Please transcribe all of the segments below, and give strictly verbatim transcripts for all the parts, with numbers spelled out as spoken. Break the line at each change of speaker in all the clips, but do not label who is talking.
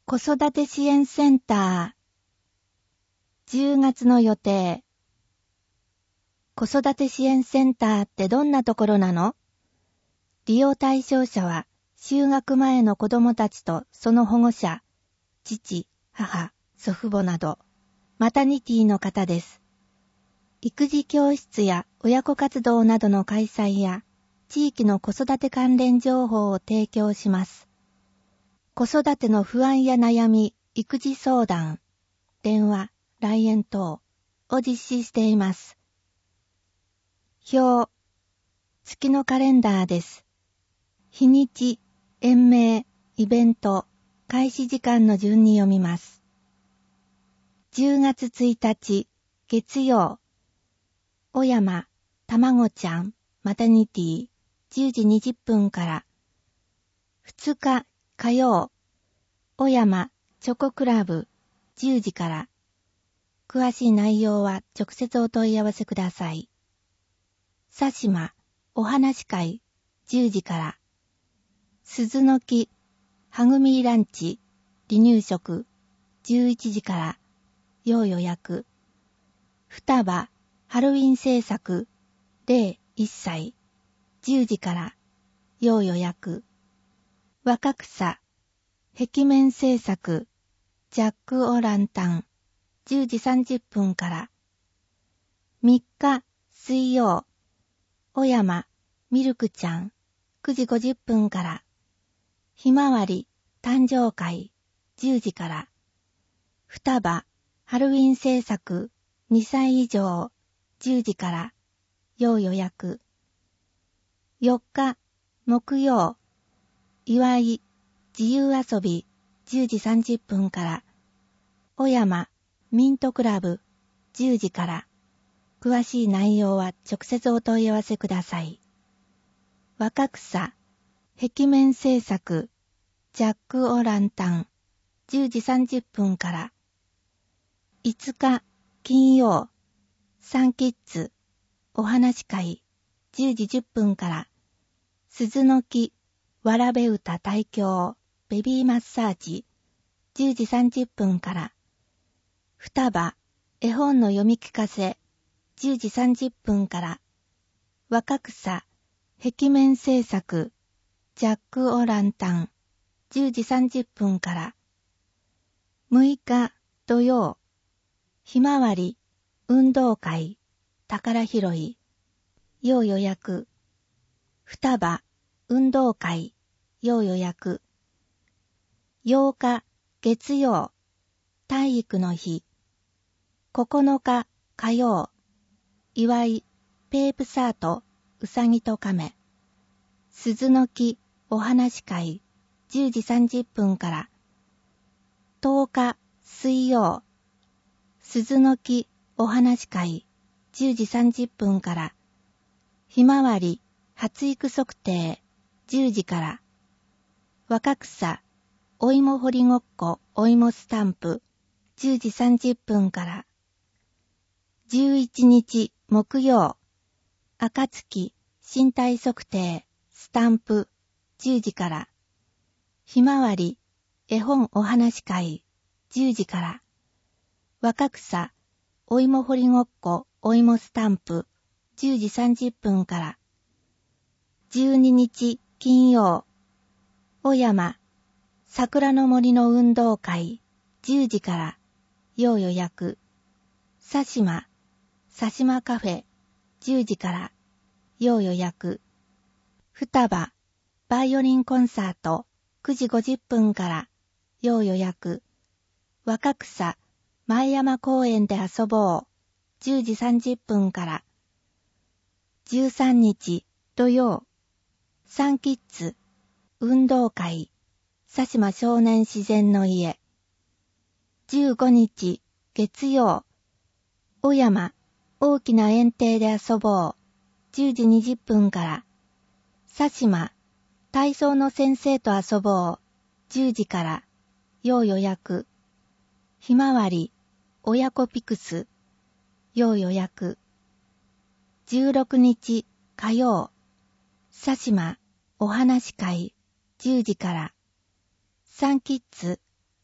子育て支援センターじゅうがつの予定。子育て支援センターってどんなところなの？利用対象者は就学前の子どもたちとその保護者、父、母、祖父母など、マタニティの方です。育児教室や親子活動などの開催や、地域の子育て関連情報を提供します。子育ての不安や悩み、育児相談、電話、来園等を実施しています。表、月のカレンダーです。日にち、園名、イベント、開始時間の順に読みます。じゅうがつついたち、月曜、小山、たまごちゃん、マタニティ、じゅうじにじゅっぷんから。ふつか、火曜、小山、チョコクラブ、じゅうじから。詳しい内容は直接お問い合わせください。佐島、お話会、じゅうじから。鈴の木、はぐみランチ、離乳食、じゅういちじから。要予約。双葉、ハロウィン制作、れい、いっさい、じゅうじから。要予約。若草、壁面制作、ジャック・オ・ランタン、じゅうじさんじゅっぷんから。みっか、水曜、小山、ミルクちゃん、くじごじゅっぷんから。ひまわり、誕生会、じゅうじから。双葉、ハロウィン制作、にさい以上、じゅうじから。要予約。よっか、木曜、祝い、自由遊び、じゅうじさんじゅっぷんから。小山、ミントクラブ、じゅうじから。詳しい内容は直接お問い合わせください。若草、壁面制作、ジャック・オ・ランタン、じゅうじさんじゅっぷんから。いつか、金曜、サンキッズ、お話会、じゅうじじゅっぷんから。鈴の木、わらべ歌大教、ベビーマッサージ、じゅうじさんじゅっぷんから。双葉、絵本の読み聞かせ、じゅうじさんじゅっぷんから。若草、壁面制作、ジャック・オ・ランタン、じゅうじさんじゅっぷんから。むいか、土曜、ひまわり、運動会、宝拾い、要予約。双葉、運動会、要予約。ようか、月曜、体育の日。ここのか、火曜、祝い、ペープサート、うさぎと亀。鈴の木、お話会、じゅうじさんじゅっぷんから。とおか、水曜、鈴の木、お話会、じゅうじさんじゅっぷんから。ひまわり、発育測定、じゅうじから。若草、お芋掘りごっこ、お芋スタンプ、じゅうじさんじゅっぷんから。じゅういちにち、木曜、暁、身体測定、スタンプ、じゅうじから。ひまわり、絵本お話会、じゅうじから。若草、お芋掘りごっこ、お芋スタンプ、じゅうじさんじゅっぷんから。じゅうににち、金曜、小山、桜の森の運動会、じゅうじから。要予約。佐島、佐島カフェ、じゅうじから。要予約。双葉、バイオリンコンサート、くじごじゅっぷんから。要予約。若草、前山公園で遊ぼう、じゅうじさんじゅっぷんから。じゅうさんにち、土曜、サンキッズ、運動会、佐島少年自然の家。じゅうごにち、月曜、小山、大きな園庭で遊ぼう、じゅうじにじゅっぷんから。佐島、体操の先生と遊ぼう、じゅうじから。要予約。ひまわり、親子ピクス、要予約。じゅうろくにち、火曜、佐島、お話会、じゅうじから。サンキッズ、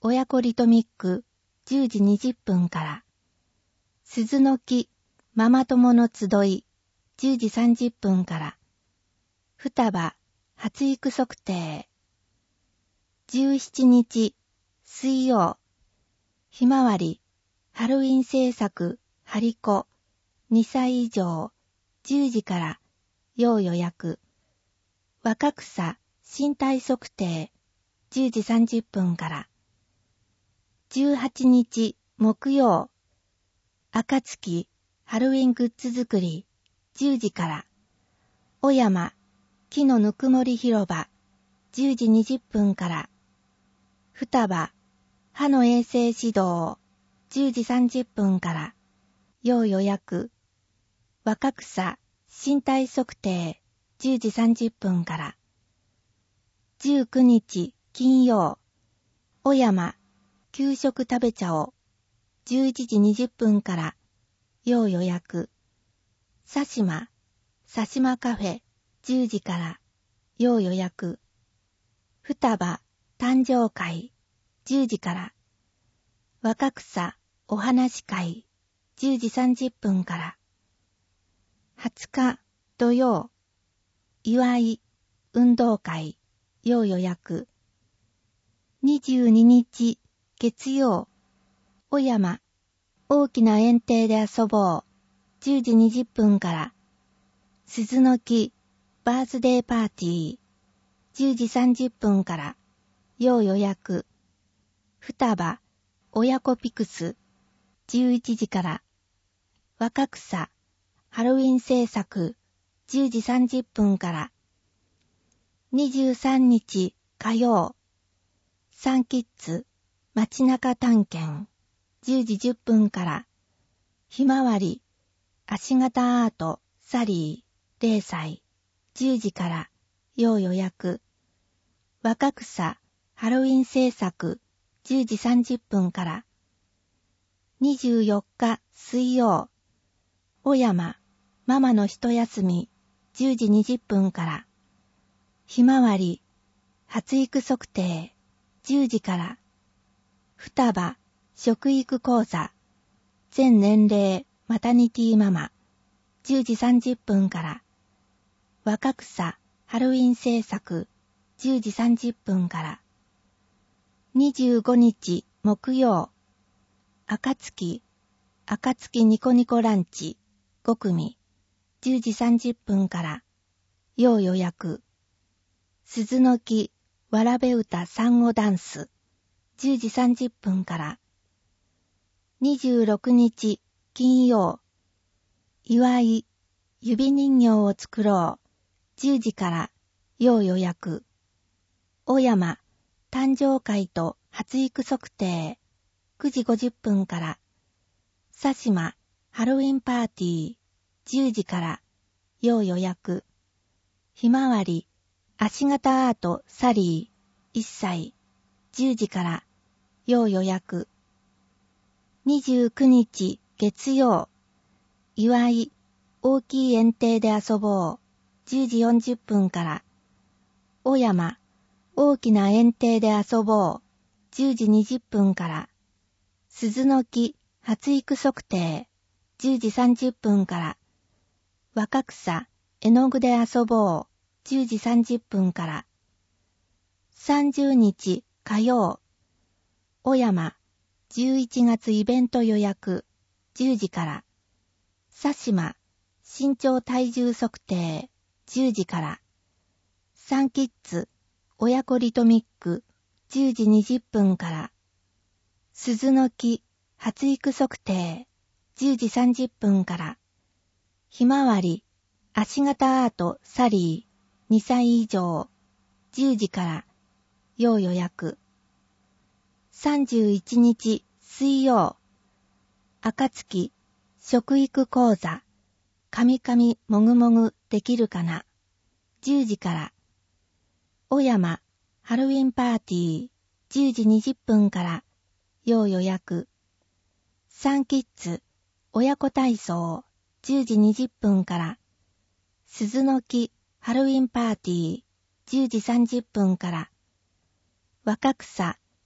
親子リトミックじゅうじにじゅっぷんから、鈴の木ママ友の集いじゅうじさんじゅっぷんから、双葉発育測定。じゅうしちにち水曜、ひまわりハロウィン制作ハリコにさい以上じゅうじから要予約。若草身体測定じゅうじさんじゅっぷんから。じゅうはちにち木曜、暁ハロウィングッズ作りじゅうじから。小山木のぬくもり広場じゅうじにじゅっぷんから。双葉歯の衛生指導じゅうじさんじゅっぷんから要予約。若草身体測定じゅうじさんじゅっぷんから。じゅうくにち金曜、小山給食食べちゃおじゅういちじにじゅっぷんから要予約。佐島佐島カフェじゅうじから要予約。双葉誕生会じゅうじから。若草お話会じゅうじさんじゅっぷんから。はつか土曜、祝い運動会要予約。にじゅうににち月曜、小山大きな園庭で遊ぼうじゅうじにじゅっぷんから。鈴の木バースデーパーティーじゅうじさんじゅっぷんから要予約。双葉親子ピクスじゅういちじから。若草ハロウィン制作じゅうじさんじゅっぷんから。にじゅうさんにち火曜、サンキッズ街中探検じゅうじじゅっぷんから。ひまわり足型アートサリーれいさいじゅうじから要予約。若草ハロウィン制作じゅうじさんじゅっぷんから。にじゅうよっか水曜、小山ママの一休みじゅうじにじゅっぷんから。ひまわり発育測定じゅうじから。双葉食育講座全年齢マタニティママじゅうじさんじゅっぷんから。若草ハロウィン制作じゅうじさんじゅっぷんから。にじゅうごにち木曜、暁暁ニコニコランチごくみじゅうじさんじゅっぷんから要予約。鈴の木わらべ歌産後ダンスじゅうじさんじゅっぷんから。にじゅうろくにち金曜、祝い指人形を作ろうじゅうじから要予約。小山誕生会と発育測定くじごじゅっぷんから。佐島ハロウィンパーティーじゅうじから要予約。ひまわり足型アートサリーいっさいじゅうじから要予約。にじゅうくにち月曜、祝い大きい園庭で遊ぼうじゅうじよんじゅっぷんから。小山大きな園庭で遊ぼうじゅうじにじゅっぷんから。鈴の木発育測定じゅうじさんじゅっぷんから。若草絵の具で遊ぼうじゅうじさんじゅっぷんから。さんじゅうにち火曜、小山じゅういちがつイベント予約じゅうじから。佐島身長体重測定じゅうじから。サンキッズ親子リトミックじゅうじにじゅっぷんから。鈴の木発育測定じゅうじさんじゅっぷんから。ひまわり足型アートサリーにさい以上じゅうじから要予約。さんじゅういちにち水曜、暁食育講座かみかみもぐもぐできるかなじゅうじから。小山ハロウィンパーティーじゅうじにじゅっぷんから要予約。サンキッズ親子体操じゅうじにじゅっぷんから。鈴の木ハロウィンパーティーじゅうじさんじゅっぷんから。若草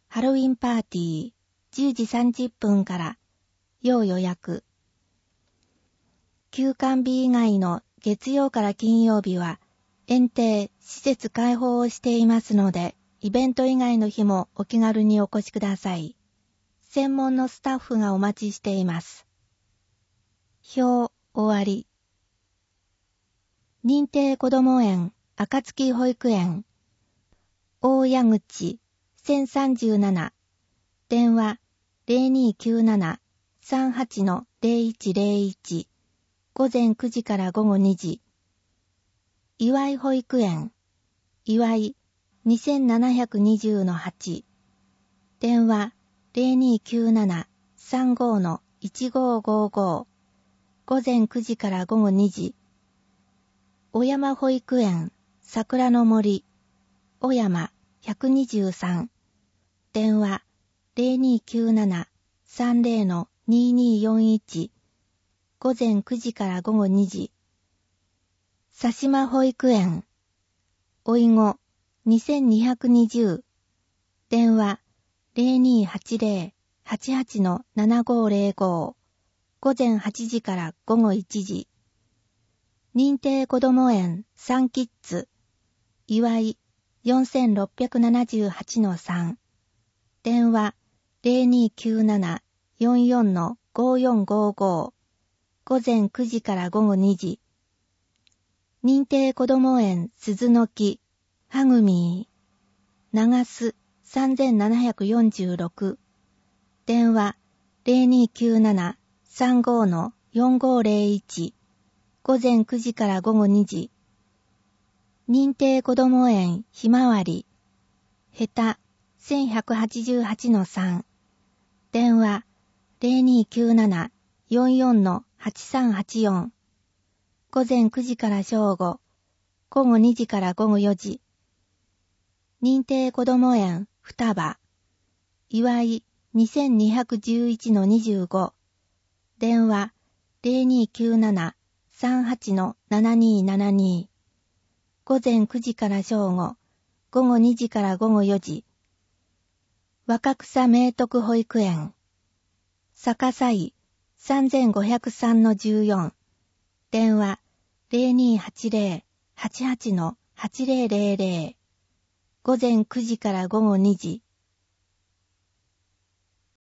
ハロウィンパーティーじゅうじさんじゅっぷんから要予約。休館日以外の月曜から金曜日は園庭施設開放をしていますので、イベント以外の日もお気軽にお越しください。専門のスタッフがお待ちしています。表終わり。認定こども園暁保育園大谷口せんさんじゅうなな、電話 ゼロにきゅうなな さんはち ゼロいちゼロいち、午前くじから午後にじ。岩井保育園岩井 にせんななひゃくにじゅうのはち、電話 ゼロにきゅうなな さんご いちごごご、午前くじから午後にじ。小山保育園桜の森小山ひゃくにじゅうさん、電話 ゼロにきゅうなな さんゼロ にによんいち、午前くじから午後にじ。佐島保育園おいごにせんにひゃくにじゅう、電話 ゼロにはちゼロ はちはち ななごゼロご、午前はちじから午後いちじ。認定こども園サンキッズ岩井 よんせんろっぴゃくななじゅうはちのさん、電話 ゼロにきゅうなな よんよん ごよんごご、午前くじから午後にじ。認定こども園鈴の木はぐみー長須さんぜんななひゃくよんじゅうろく、電話 ゼロにきゅうなな さんご よんごゼロいち、午前くじから午後にじ。認定こども園ひまわりへたせんひゃくはちじゅうはちのさん、電話 ゼロにきゅうなな よんよん はちさんはちよん、午前くじから正午、午後にじから午後よじ。認定こども園双葉岩井 にせんにひゃくじゅういちのにじゅうご、電話 ゼロにきゅうなな さんはち ななにななに、午前くじから正午、午後にじから午後よじ。若草明徳保育園逆さい さんぜんごひゃくさんのじゅうよん、電話 ゼロにはちゼロ はちはち はちゼロゼロゼロ、午前くじから午後にじ。